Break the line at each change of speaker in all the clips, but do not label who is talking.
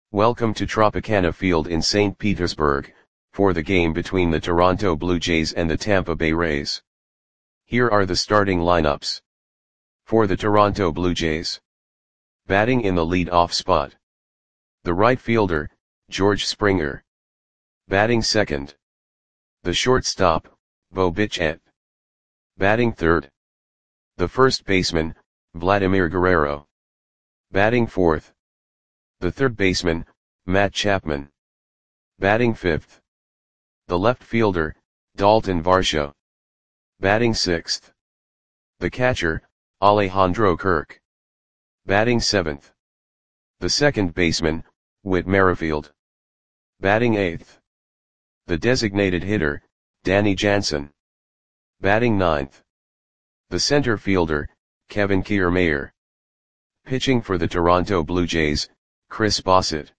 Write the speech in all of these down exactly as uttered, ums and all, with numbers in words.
Welcome to Tropicana Field in Saint Petersburg, for the game between the Toronto Blue Jays and the Tampa Bay Rays. Here are the starting lineups. For the Toronto Blue Jays. Batting in the lead-off spot. The right fielder, George Springer. Batting second. The shortstop, Bo Bichette. Batting third. The first baseman, Vladimir Guerrero. Batting fourth. The third baseman, Matt Chapman. Batting fifth. The left fielder, Dalton Varsho. Batting sixth. The catcher, Alejandro Kirk. Batting seventh. The second baseman, Whit Merrifield. Batting eighth. The designated hitter, Danny Jansen. Batting ninth. The center fielder, Kevin Kiermaier. Pitching for the Toronto Blue Jays, Chris Bassitt.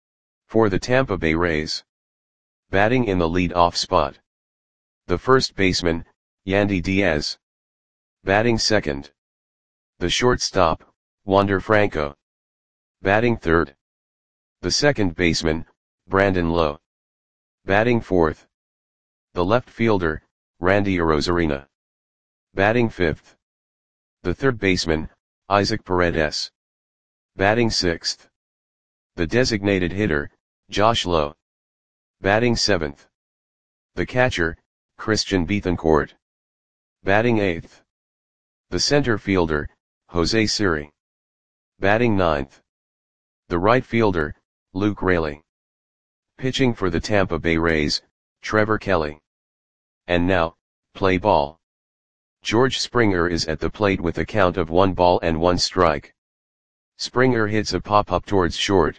For the Tampa Bay Rays. Batting in the lead-off spot. The first baseman, Yandy Diaz. Batting second. The shortstop, Wander Franco. Batting third. The second baseman, Brandon Lowe. Batting fourth. The left fielder, Randy Arozarena. Batting fifth. The third baseman, Isaac Paredes. Batting sixth. The designated hitter, Josh Lowe. Batting seventh. The catcher, Christian Bethancourt. Batting eighth. The center fielder, Jose Siri. Batting ninth. The right fielder, Luke Raley. Pitching for the Tampa Bay Rays, Trevor Kelly. And now, play ball. George Springer is at the plate with a count of one ball and one strike. Springer hits a pop-up towards short.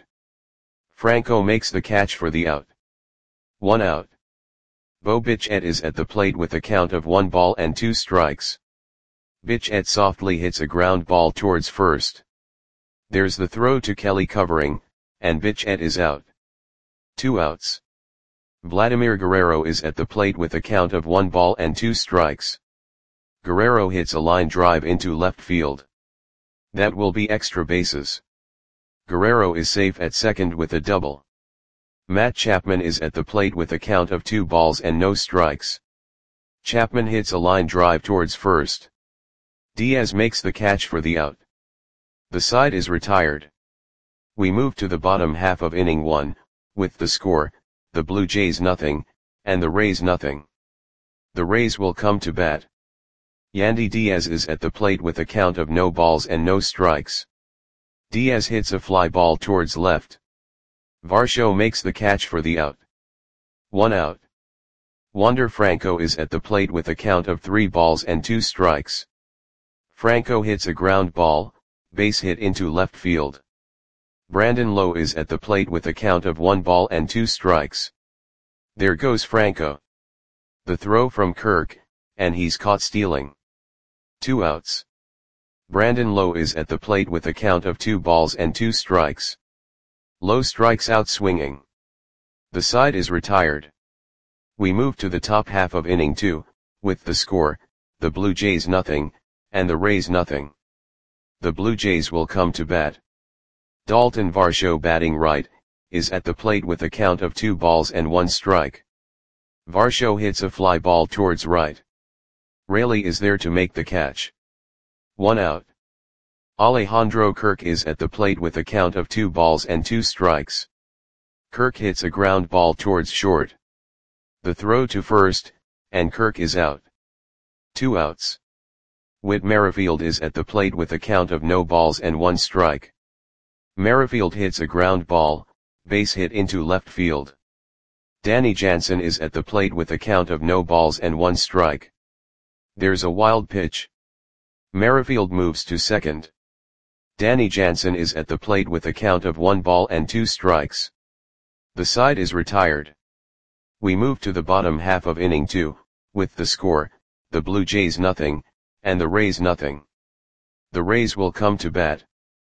Franco makes the catch for the out. One out. Bo Bichette is at the plate with a count of one ball and two strikes. Bichette softly hits a ground ball towards first. There's the throw to Kelly covering, and Bichette is out. Two outs. Vladimir Guerrero is at the plate with a count of one ball and two strikes. Guerrero hits a line drive into left field. That will be extra bases. Guerrero is safe at second with a double. Matt Chapman is at the plate with a count of two balls and no strikes. Chapman hits a line drive towards first. Diaz makes the catch for the out. The side is retired. We move to the bottom half of inning one, with the score, the Blue Jays nothing, and the Rays nothing. The Rays will come to bat. Yandy Diaz is at the plate with a count of no balls and no strikes. Diaz hits a fly ball towards left. Varsho makes the catch for the out. One out. Wander Franco is at the plate with a count of three balls and two strikes. Franco hits a ground ball, base hit into left field. Brandon Lowe is at the plate with a count of one ball and two strikes. There goes Franco. The throw from Kirk, and he's caught stealing. Two outs. Brandon Lowe is at the plate with a count of two balls and two strikes. Lowe strikes out swinging. The side is retired. We move to the top half of inning two, with the score, the Blue Jays nothing, and the Rays nothing. The Blue Jays will come to bat. Dalton Varsho, batting right, is at the plate with a count of two balls and one strike. Varsho hits a fly ball towards right. Raley is there to make the catch. One out. Alejandro Kirk is at the plate with a count of two balls and two strikes. Kirk hits a ground ball towards short. The throw to first, and Kirk is out. Two outs. Whit Merrifield is at the plate with a count of no balls and one strike. Merrifield hits a ground ball, base hit into left field. Danny Jansen is at the plate with a count of no balls and one strike. There's a wild pitch. Merrifield moves to second. Danny Jansen is at the plate with a count of one ball and two strikes. The side is retired. We move to the bottom half of inning two, with the score, the Blue Jays nothing, and the Rays nothing. The Rays will come to bat.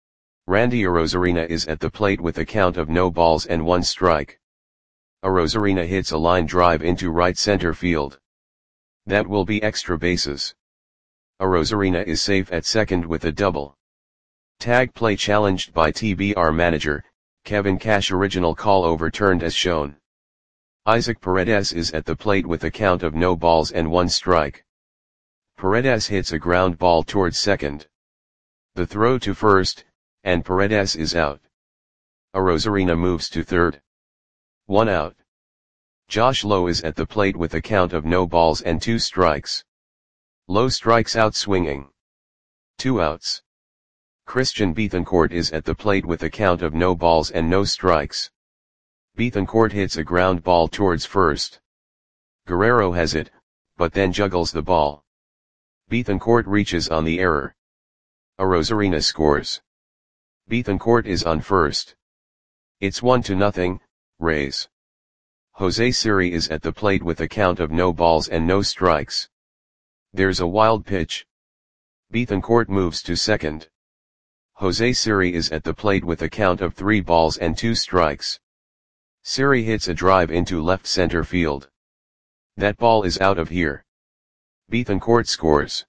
Randy Arozarena is at the plate with a count of no balls and one strike. Arozarena hits a line drive into right center field. That will be extra bases. Arozarena is safe at second with a double. Tag play challenged by T B R manager, Kevin Cash original call overturned as shown. Isaac Paredes is at the plate with a count of no balls and one strike. Paredes hits a ground ball towards second. The throw to first, and Paredes is out. Arozarena moves to third. One out. Josh Lowe is at the plate with a count of no balls and two strikes. Lowe strikes out swinging. Two outs. Christian Bethancourt is at the plate with a count of no balls and no strikes. Bethancourt hits a ground ball towards first. Guerrero has it, but then juggles the ball. Bethancourt reaches on the error. Arozarena scores. Bethancourt is on first. It's one to nothing, Rays. Jose Siri is at the plate with a count of no balls and no strikes. There's a wild pitch. Bethancourt moves to second. Jose Siri is at the plate with a count of three balls and two strikes. Siri hits a drive into left center field. That ball is out of here. Bethancourt scores.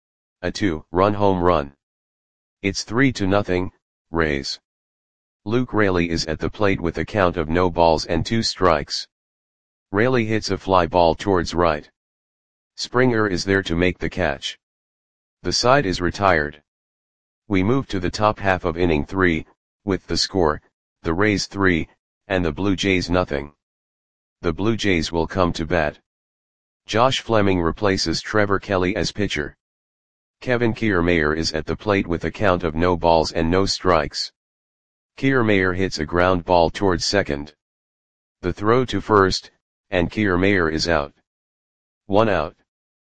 A two-run home run. It's three to nothing, Rays. Luke Raley is at the plate with a count of no balls and two strikes. Raley hits a fly ball towards right. Springer is there to make the catch. The side is retired. We move to the top half of inning three, with the score, the Rays three, and the Blue Jays nothing. The Blue Jays will come to bat. Josh Fleming replaces Trevor Kelly as pitcher. Kevin Kiermaier is at the plate with a count of no balls and no strikes. Kiermaier hits a ground ball towards second. The throw to first, and Kiermaier is out. One out.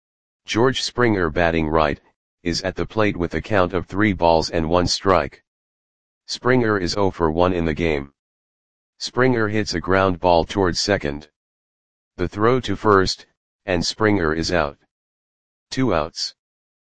George Springer, batting right, is at the plate with a count of three balls and one strike. Springer is zero for one in the game. Springer hits a ground ball towards second. The throw to first, and Springer is out. Two outs.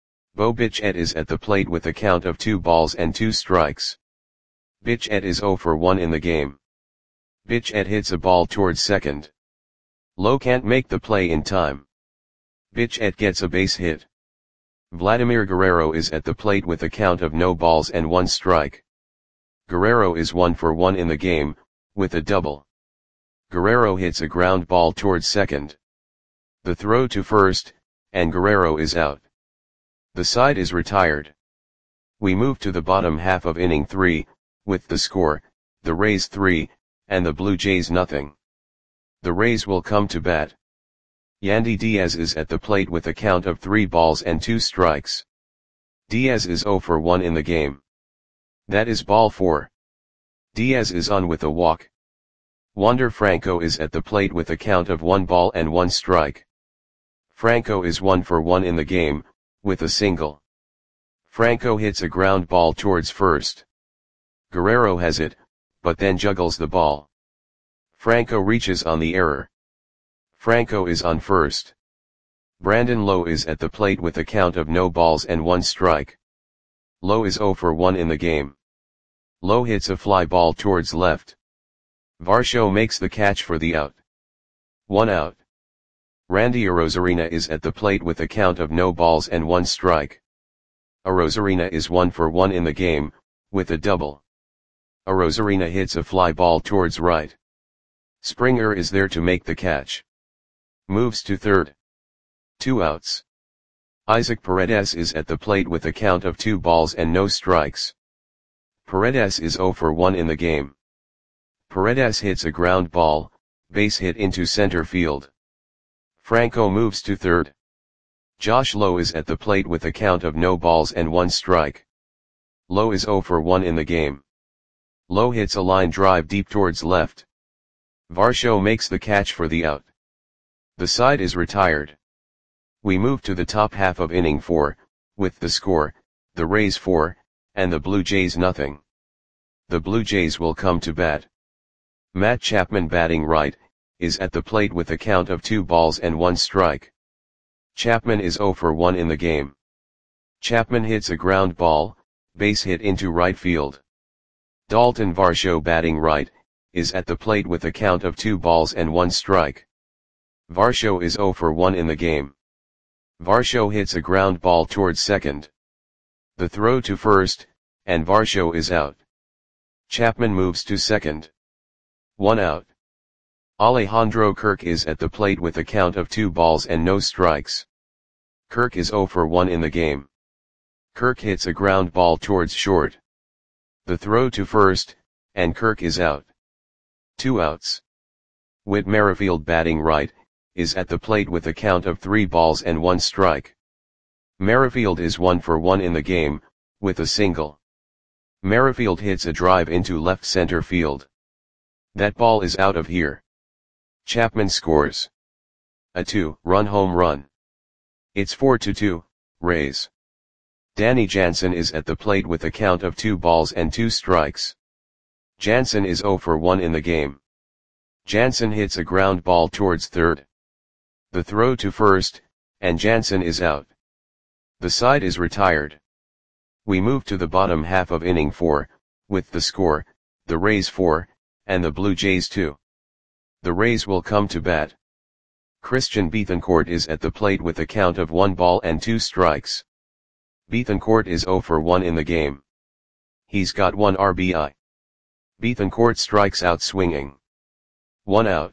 Bo Bichette is at the plate with a count of two balls and two strikes. Bichette is zero for one in the game. Bichette hits a ball towards second. Lowe can't make the play in time. Bichette gets a base hit. Vladimir Guerrero is at the plate with a count of no balls and one strike. Guerrero is one for one in the game, with a double. Guerrero hits a ground ball towards second. The throw to first, and Guerrero is out. The side is retired. We move to the bottom half of inning three, with the score, the Rays three, and the Blue Jays nothing. The Rays will come to bat. Yandy Diaz is at the plate with a count of three balls and two strikes. Diaz is zero for one in the game. That is ball four. Diaz is on with a walk. Wander Franco is at the plate with a count of one ball and one strike. Franco is one for one in the game, with a single. Franco hits a ground ball towards first. Guerrero has it, but then juggles the ball. Franco reaches on the error. Franco is on first. Brandon Lowe is at the plate with a count of no balls and one strike. Lowe is zero for one in the game. Lowe hits a fly ball towards left. Varsho makes the catch for the out. One out. Randy Arozarena is at the plate with a count of no balls and one strike. Arozarena is one for one in the game, with a double. Arozarena hits a fly ball towards right. Springer is there to make the catch. Moves to third. Two outs. Isaac Paredes is at the plate with a count of two balls and no strikes. Paredes is zero for one in the game. Paredes hits a ground ball, base hit into center field. Franco moves to third. Josh Lowe is at the plate with a count of no balls and one strike. Lowe is zero for one in the game. Lowe hits a line drive deep towards left. Varsho makes the catch for the out. The side is retired. We move to the top half of inning four, with the score, the Rays four, and the Blue Jays nothing. The Blue Jays will come to bat. Matt Chapman, batting right, is at the plate with a count of two balls and one strike. Chapman is zero for one in the game. Chapman hits a ground ball, base hit into right field. Dalton Varsho, batting right, is at the plate with a count of two balls and one strike. Varsho is zero for one in the game. Varsho hits a ground ball towards second. The throw to first, and Varsho is out. Chapman moves to second. One out. Alejandro Kirk is at the plate with a count of two balls and no strikes. Kirk is zero for one in the game. Kirk hits a ground ball towards short. The throw to first, and Kirk is out. Two outs. Whit Merrifield, batting right, is at the plate with a count of three balls and one strike. Merrifield is one for one in the game, with a single. Merrifield hits a drive into left center field. That ball is out of here. Chapman scores a two-run home run. It's four to two, Rays. Danny Jansen is at the plate with a count of two balls and two strikes. Jansen is zero for one in the game. Jansen hits a ground ball towards third. The throw to first, and Jansen is out. The side is retired. We move to the bottom half of inning four, with the score, the Rays four, and the Blue Jays two. The Rays will come to bat. Christian Bethancourt is at the plate with a count of one ball and two strikes. Bethancourt is zero for one in the game. He's got one R B I. Bethancourt strikes out swinging. One out.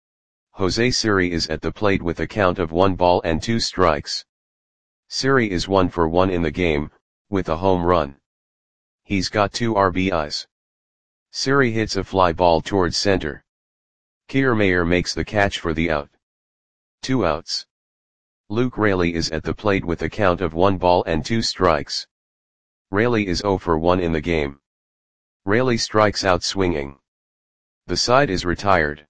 Jose Siri is at the plate with a count of one ball and two strikes. Siri is one for one in the game, with a home run. He's got two R B Is. Siri hits a fly ball towards center. Kiermaier makes the catch for the out. Two outs. Luke Raley is at the plate with a count of one ball and two strikes. Raley is zero for one in the game. Raley strikes out swinging. The side is retired.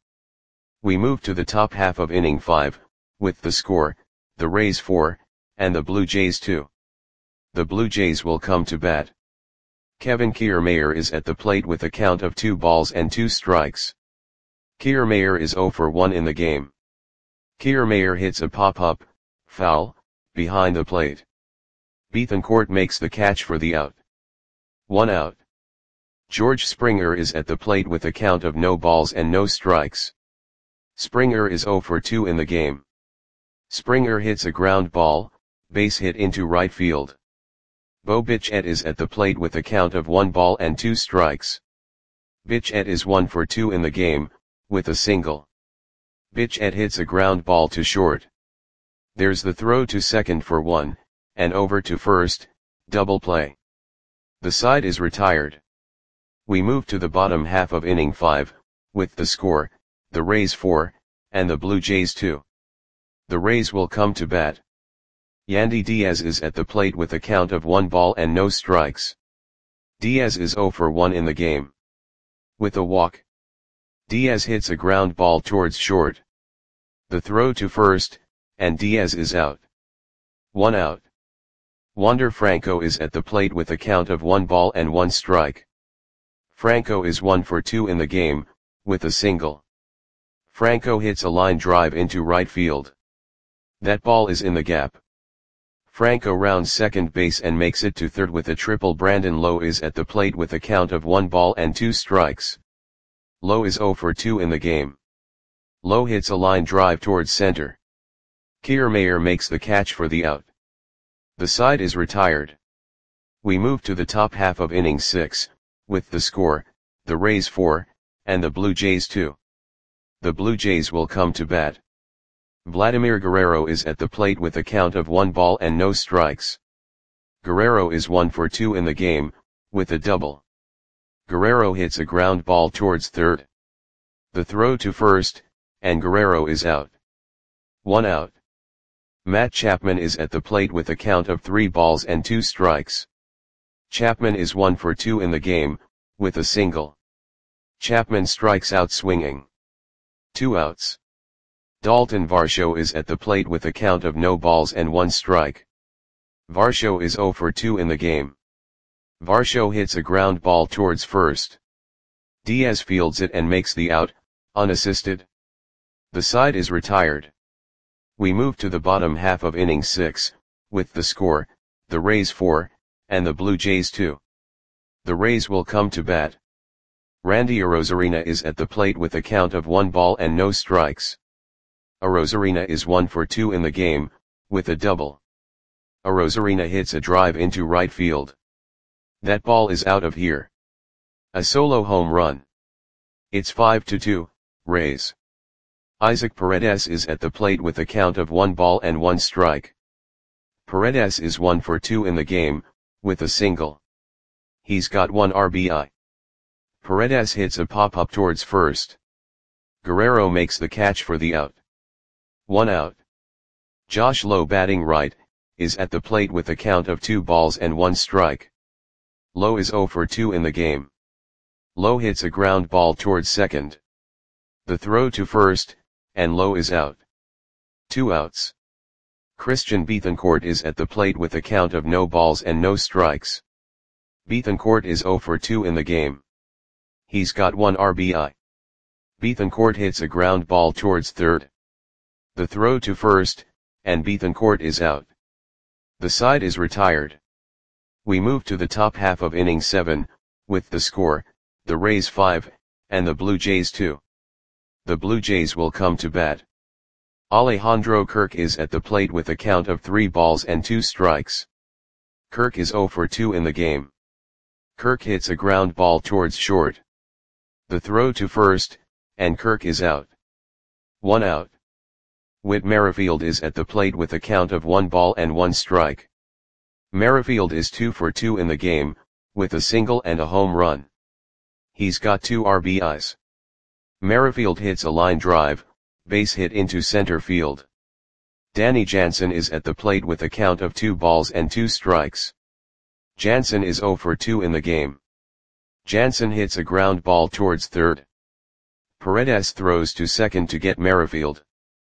We move to the top half of inning five, with the score, the Rays four, and the Blue Jays two. The Blue Jays will come to bat. Kevin Kiermaier is at the plate with a count of two balls and two strikes. Kiermaier is zero for one in the game. Kiermaier hits a pop-up, foul, behind the plate. Bethancourt makes the catch for the out. One out. George Springer is at the plate with a count of no balls and no strikes. Springer is zero for two in the game. Springer hits a ground ball, base hit into right field. Bo Bichette is at the plate with a count of one ball and two strikes. Bichette is one for two in the game, with a single. Bichette hits a ground ball to short. There's the throw to second for one, and over to first, double play. The side is retired. We move to the bottom half of inning five, with the score, the Rays four, and the Blue Jays two. The Rays will come to bat. Yandy Diaz is at the plate with a count of one ball and no strikes. Diaz is zero for one in the game. With a walk. Diaz hits a ground ball towards short. The throw to first, and Diaz is out. One out. Wander Franco is at the plate with a count of one ball and one strike. Franco is one for two in the game, with a single. Franco hits a line drive into right field. That ball is in the gap. Franco rounds second base and makes it to third with a triple. Brandon Lowe is at the plate with a count of one ball and two strikes. Lowe is zero for two in the game. Lowe hits a line drive towards center. Kiermaier makes the catch for the out. The side is retired. We move to the top half of inning six, with the score, the Rays four, and the Blue Jays two. The Blue Jays will come to bat. Vladimir Guerrero is at the plate with a count of one ball and no strikes. Guerrero is one for two in the game, with a double. Guerrero hits a ground ball towards third. The throw to first, and Guerrero is out. One out. Matt Chapman is at the plate with a count of three balls and two strikes. Chapman is one for two in the game, with a single. Chapman strikes out swinging. Two outs. Dalton Varsho is at the plate with a count of no balls and one strike. Varsho is zero for two in the game. Varsho hits a ground ball towards first. Diaz fields it and makes the out, unassisted. The side is retired. We move to the bottom half of inning six, with the score, the Rays four, and the Blue Jays two. The Rays will come to bat. Randy Arozarena is at the plate with a count of one ball and no strikes. Arozarena is one for two in the game, with a double. Arozarena hits a drive into right field. That ball is out of here. A solo home run. It's five to two, Rays. Isaac Paredes is at the plate with a count of one ball and one strike. Paredes is one for two in the game, with a single. He's got one R B I. Paredes hits a pop-up towards first. Guerrero makes the catch for the out. One out. Josh Lowe, batting right, is at the plate with a count of two balls and one strike. Lowe is zero for two in the game. Lowe hits a ground ball towards second. The throw to first, and Lowe is out. Two outs. Christian Bethancourt is at the plate with a count of no balls and no strikes. Bethancourt is zero for two in the game. He's got one R B I. Bethancourt hits a ground ball towards third. The throw to first, and Bethancourt is out. The side is retired. We move to the top half of inning seven, with the score, the Rays five, and the Blue Jays two. The Blue Jays will come to bat. Alejandro Kirk is at the plate with a count of three balls and two strikes. Kirk is zero for two in the game. Kirk hits a ground ball towards short. The throw to first, and Kirk is out. One out. Whit Merrifield is at the plate with a count of one ball and one strike. Merrifield is two for two in the game, with a single and a home run. He's got two R B Is. Merrifield hits a line drive, base hit into center field. Danny Jansen is at the plate with a count of two balls and two strikes. Jansen is zero for two in the game. Jansen hits a ground ball towards third. Paredes throws to second to get Merrifield.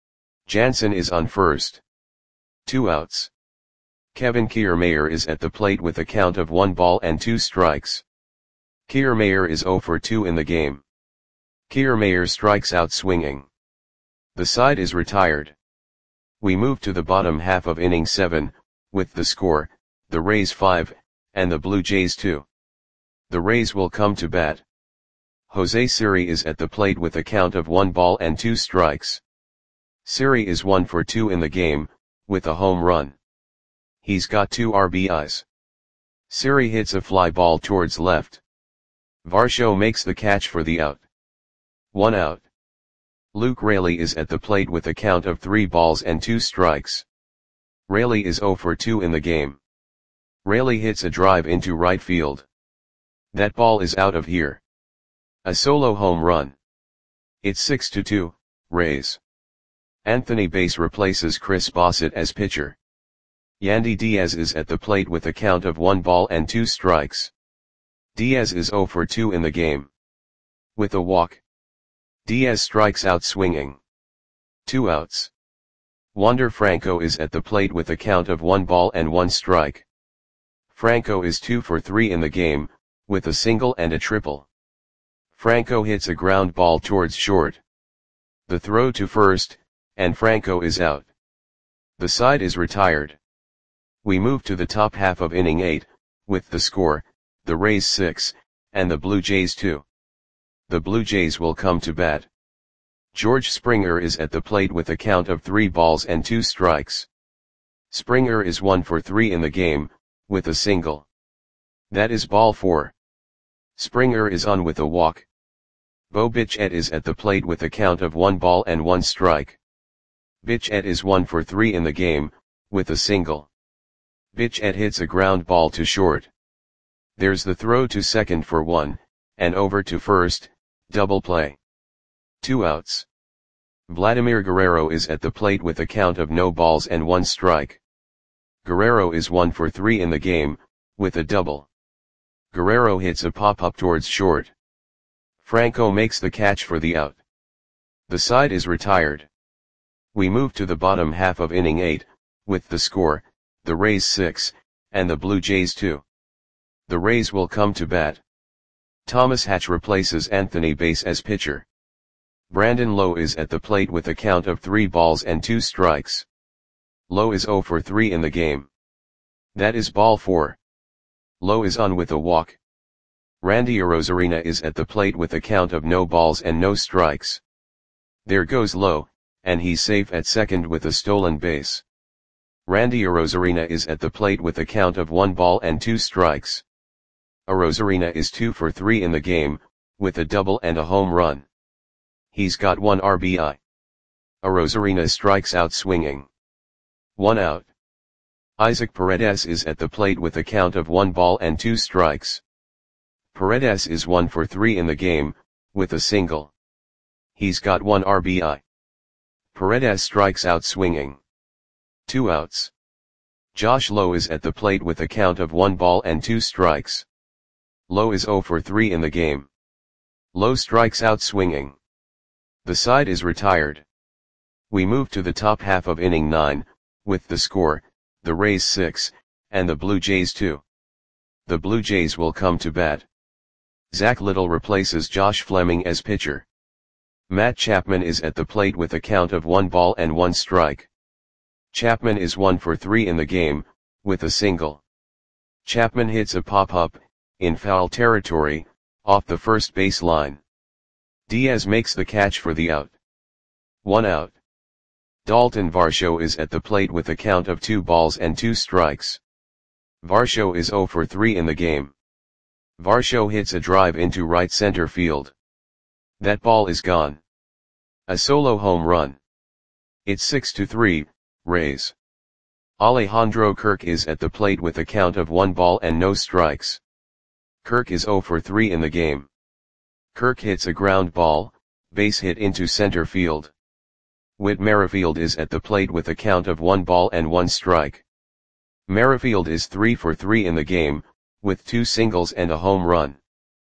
Jansen is on first. Two outs. Kevin Kiermaier is at the plate with a count of one ball and two strikes. Kiermaier is zero for two in the game. Kiermaier strikes out swinging. The side is retired. We move to the bottom half of inning seven, with the score, the Rays five, and the Blue Jays two. The Rays will come to bat. Jose Siri is at the plate with a count of one ball and two strikes. Siri is one for two in the game, with a home run. He's got two R B Is. Siri hits a fly ball towards left. Varsho makes the catch for the out. One out. Luke Raley is at the plate with a count of three balls and two strikes. Raley is zero for two in the game. Raley hits a drive into right field. That ball is out of here. A solo home run. It's six to two, Rays. Anthony Bass replaces Chris Bassett as pitcher. Yandy Diaz is at the plate with a count of one ball and two strikes. Diaz is zero for two in the game. With a walk. Diaz strikes out swinging. Two outs. Wander Franco is at the plate with a count of one ball and one strike. Franco is two for three in the game, with a single and a triple. Franco hits a ground ball towards short. The throw to first, and Franco is out. The side is retired. We move to the top half of inning eight, with the score, the Rays six, and the Blue Jays two. The Blue Jays will come to bat. George Springer is at the plate with a count of three balls and two strikes. Springer is one for three in the game, with a single. That is ball four. Springer is on with a walk. Bo Bichette is at the plate with a count of one ball and one strike. Bichette is one for three in the game, with a single. Bichette hits a ground ball to short. There's the throw to second for one, and over to first, double play. Two outs. Vladimir Guerrero is at the plate with a count of no balls and one strike. Guerrero is one for three in the game, with a double. Guerrero hits a pop-up towards short. Franco makes the catch for the out. The side is retired. We move to the bottom half of inning eight, with the score, the Rays six, and the Blue Jays two. The Rays will come to bat. Thomas Hatch replaces Anthony Bass as pitcher. Brandon Lowe is at the plate with a count of three balls and two strikes. Lowe is zero for three in the game. That is ball four. Lowe is on with a walk. Randy Arozarena is at the plate with a count of no balls and no strikes. There goes Lowe, and he's safe at second with a stolen base. Randy Arozarena is at the plate with a count of one ball and two strikes. Arozarena is two for three in the game, with a double and a home run. He's got one R B I. Arozarena strikes out swinging. One out. Isaac Paredes is at the plate with a count of one ball and two strikes. Paredes is one for three in the game, with a single. He's got one R B I. Paredes strikes out swinging. Two outs. Josh Lowe is at the plate with a count of one ball and two strikes. Lowe is zero for three in the game. Lowe strikes out swinging. The side is retired. We move to the top half of inning nine, with the score, the Rays six, and the Blue Jays two. The Blue Jays will come to bat. Zach Little replaces Josh Fleming as pitcher. Matt Chapman is at the plate with a count of one ball and one strike. Chapman is one for three in the game, with a single. Chapman hits a pop-up, in foul territory, off the first base line. Diaz makes the catch for the out. One out. Dalton Varsho is at the plate with a count of two balls and two strikes. Varsho is zero for three in the game. Varsho hits a drive into right center field. That ball is gone. A solo home run. It's six to three, Rays. Alejandro Kirk is at the plate with a count of one ball and no strikes. Kirk is zero for three in the game. Kirk hits a ground ball, base hit into center field. Whit Merrifield is at the plate with a count of one ball and one strike. Merrifield is three for three in the game, with two singles and a home run.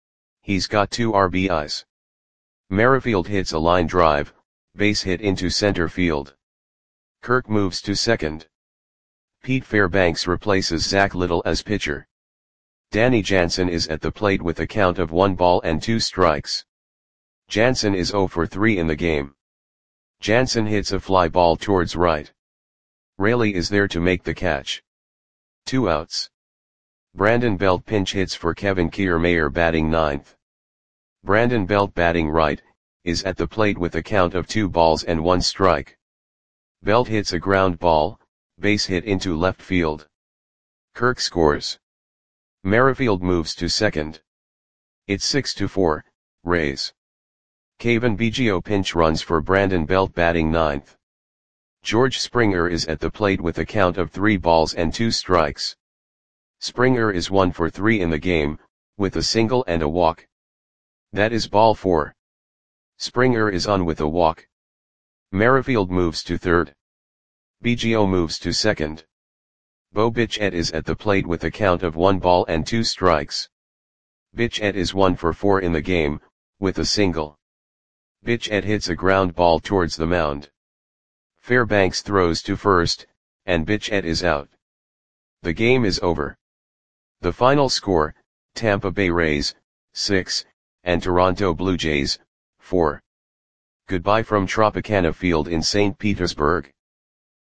He's got two R B Is. Merrifield hits a line drive, base hit into center field. Kirk moves to second. Pete Fairbanks replaces Zach Little as pitcher. Danny Jansen is at the plate with a count of one ball and two strikes. Jansen is zero for three in the game. Jansen hits a fly ball towards right. Raley is there to make the catch. Two outs. Brandon Belt pinch hits for Kevin Kiermaier batting ninth. Brandon Belt batting right, is at the plate with a count of two balls and one strike. Belt hits a ground ball, base hit into left field. Kirk scores. Merrifield moves to second. It's six to four, Rays. Kevin Biggio pinch runs for Brandon Belt batting ninth. George Springer is at the plate with a count of three balls and two strikes. Springer is one for three in the game, with a single and a walk. That is ball four. Springer is on with a walk. Merrifield moves to third. Biggio moves to second. Bo Bichette is at the plate with a count of one ball and two strikes. Bichette is one for four in the game, with a single. Bichette hits a ground ball towards the mound. Fairbanks throws to first, and Bichette is out. The game is over. The final score, Tampa Bay Rays, six, and Toronto Blue Jays, four. Goodbye from Tropicana Field in Saint Petersburg.